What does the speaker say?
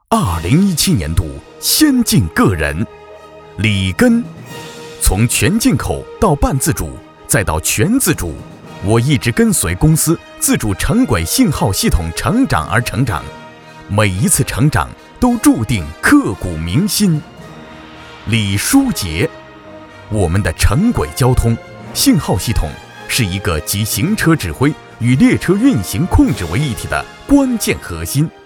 2017年度先进个人李根，从全进口到半自主再到全自主，我一直跟随公司自主成轨信号系统成长而成长，每一次成长都注定刻骨铭心。李书杰，我们的成轨交通信号系统是一个集行车指挥与列车运行控制为一体的关键核心。